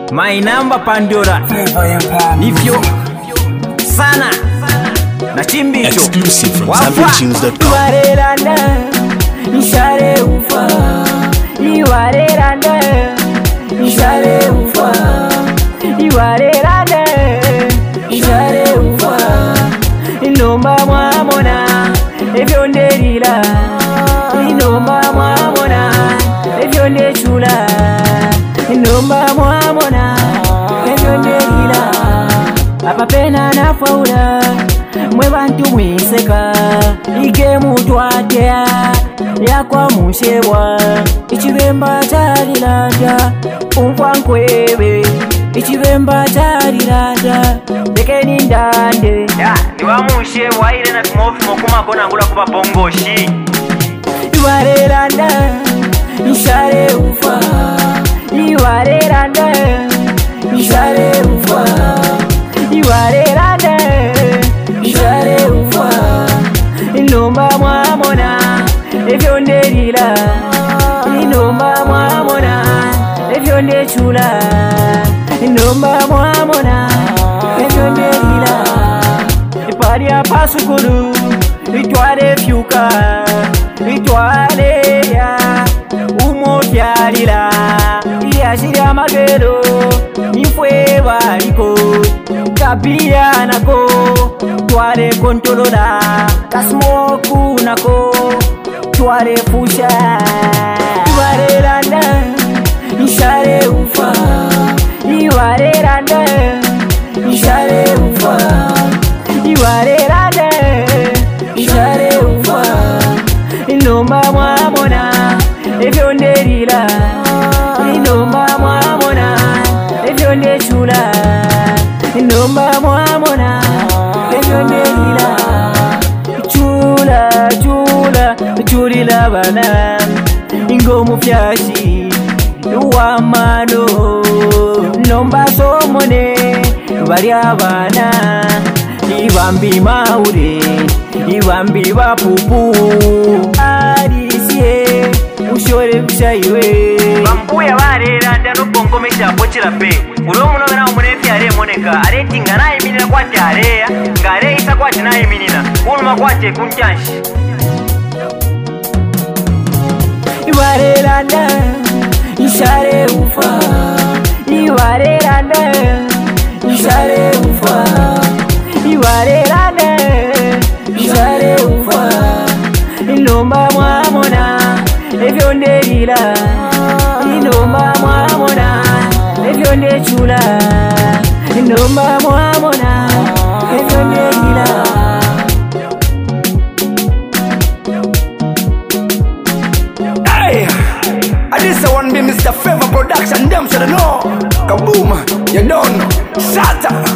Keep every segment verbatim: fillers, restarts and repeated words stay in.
My number Pandora Nivyo Sana Na chimbicho Exclusive from Zambia Tunes dot com. Iwarelanda Nishare ufa Iwarelanda Nishare ufa Iwarelanda Nishare ufa Inomba mwamona Evyo nderila Inomba mwamona Evyo ndechula Inomba mwamona Evyo nderila Apa pena na faula Mwe bantu mwiseka Ike mutwatea Yakwa mushewa Ichibemba charilanda Umfwa nkwebe Ichibemba charilanda Dekeni ndande Ya, niwa mushewa ile na kumofi mokuma kona ngula kupa bongoshi Iwarelanda Nishare ufa Iwarelanda Nishare ufa Iwarelanda Nishare ufa Inomba mwamona Evyo nderila Inomba mwamona Evyo ndechula Inomba mwamona Evyo nderila Ipari ya pasukulu Itwale fyuka Itwale ya Umotyalila Iyashiri amagero Nifwe baliko Kabia nako Tware kontolola Kasmoku nako Tware pusha Iwarelanda Nishare ufa Iwarelanda Nishare ufa Iwarelanda Nishare ufa Inomba mwamona Evyo nderila Inomba mwamona Evyo ndechula Inomba mwamona Evyo nderila Chula chula Chulila bana Ingo mufyashi Uwamano Nomba somone Bari abana Ibambi maure Ibambi bapupu Arisie Ushore kushaiwe Bambuya barera ndano bongome chapo chilape Ulo muno gana umunefi are moneka Are tingana iminina kwa area Ngare isa kwa tina iminina Uluma kwa che kunchanshi Iwarelanda Nishare ufa Iwarelanda Nishare ufa Iwarelanda Nishare ufa Inomba mwamona Evyo nderila Inomba mwamona Evyo ndechula Inomba mwamona Evyo nderila Hey, I this one be Mister Favor Production. Them should know. Kaboom, you don't know. Shut up.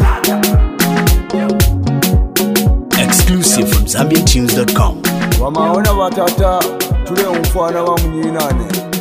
Exclusive from Zambia Tunes dot com. Wamaona watata tule umfana wa mnyinane.